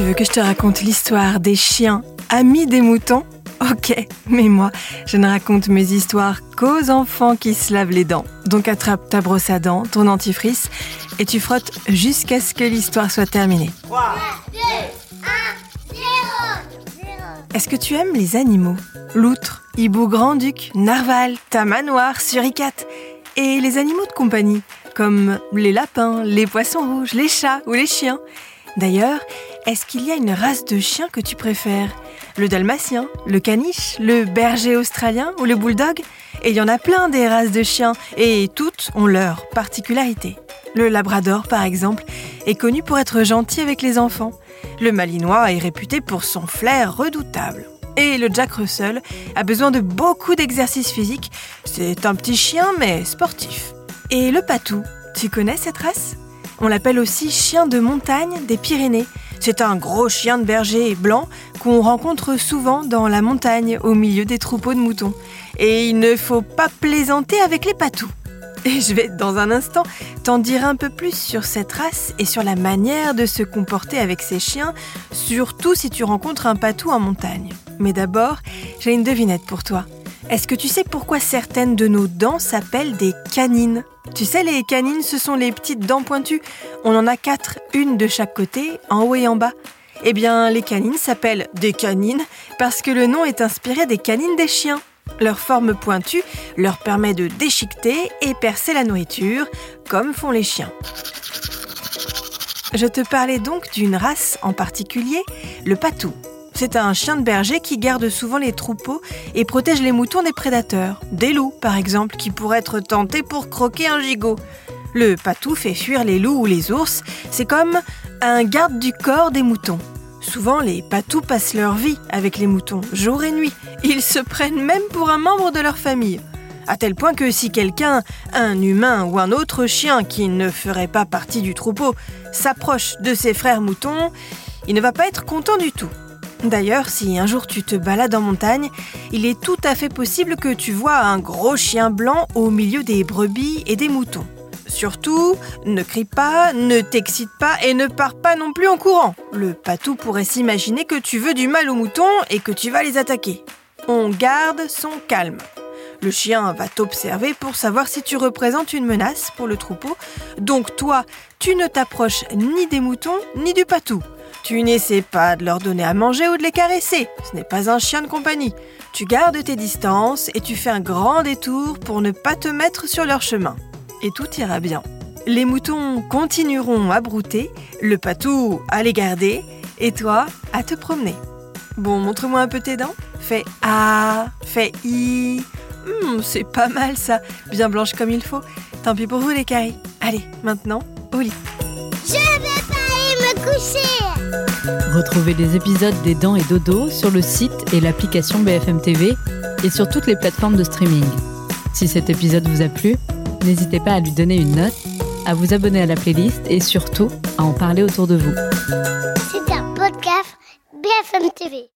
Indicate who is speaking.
Speaker 1: Tu veux que je te raconte l'histoire des chiens amis des moutons ? Ok, mais moi, je ne raconte mes histoires qu'aux enfants qui se lavent les dents. Donc attrape ta brosse à dents, ton dentifrice, et tu frottes jusqu'à ce que l'histoire soit terminée.
Speaker 2: 3, 2, 1, 0.
Speaker 1: Est-ce que tu aimes les animaux ? Loutre, hibou grand-duc, narval, tamanoir, suricate. Et les animaux de compagnie, comme les lapins, les poissons rouges, les chats ou les chiens. D'ailleurs, est-ce qu'il y a une race de chien que tu préfères ? Le dalmatien, le caniche, le berger australien ou le bulldog ? Et il y en a plein des races de chiens, et toutes ont leur particularité. Le labrador, par exemple, est connu pour être gentil avec les enfants. Le malinois est réputé pour son flair redoutable. Et le Jack Russell a besoin de beaucoup d'exercice physique. C'est un petit chien, mais sportif. Et le patou, tu connais cette race ? On l'appelle aussi chien de montagne des Pyrénées. C'est un gros chien de berger blanc qu'on rencontre souvent dans la montagne au milieu des troupeaux de moutons. Et il ne faut pas plaisanter avec les patous. Et je vais dans un instant t'en dire un peu plus sur cette race et sur la manière de se comporter avec ces chiens, surtout si tu rencontres un patou en montagne. Mais d'abord, j'ai une devinette pour toi. Est-ce que tu sais pourquoi certaines de nos dents s'appellent des canines ? Tu sais, les canines, ce sont les petites dents pointues. On en a 4, une de chaque côté, en haut et en bas. Eh bien, les canines s'appellent des canines parce que le nom est inspiré des canines des chiens. Leur forme pointue leur permet de déchiqueter et percer la nourriture, comme font les chiens. Je te parlais donc d'une race en particulier, le patou. C'est un chien de berger qui garde souvent les troupeaux et protège les moutons des prédateurs. Des loups, par exemple, qui pourraient être tentés pour croquer un gigot. Le patou fait fuir les loups ou les ours. C'est comme un garde du corps des moutons. Souvent, les patous passent leur vie avec les moutons, jour et nuit. Ils se prennent même pour un membre de leur famille. À tel point que si quelqu'un, un humain ou un autre chien qui ne ferait pas partie du troupeau, s'approche de ses frères moutons, il ne va pas être content du tout. D'ailleurs, si un jour tu te balades en montagne, il est tout à fait possible que tu vois un gros chien blanc au milieu des brebis et des moutons. Surtout, ne crie pas, ne t'excite pas et ne pars pas non plus en courant. Le patou pourrait s'imaginer que tu veux du mal aux moutons et que tu vas les attaquer. On garde son calme. Le chien va t'observer pour savoir si tu représentes une menace pour le troupeau. Donc toi, tu ne t'approches ni des moutons ni du patou. Tu n'essaies pas de leur donner à manger ou de les caresser. Ce n'est pas un chien de compagnie. Tu gardes tes distances et tu fais un grand détour pour ne pas te mettre sur leur chemin. Et tout ira bien. Les moutons continueront à brouter, le patou à les garder et toi à te promener. Bon, montre-moi un peu tes dents. Fais A, fais I. C'est pas mal ça, bien blanche comme il faut. Tant pis pour vous les caries. Allez, maintenant, au lit.
Speaker 2: Je vais pas aller me coucher.
Speaker 3: Retrouvez les épisodes des Dents et Dodo sur le site et l'application BFM TV et sur toutes les plateformes de streaming. Si cet épisode vous a plu, n'hésitez pas à lui donner une note, à vous abonner à la playlist et surtout à en parler autour de vous.
Speaker 2: C'est un podcast BFM TV.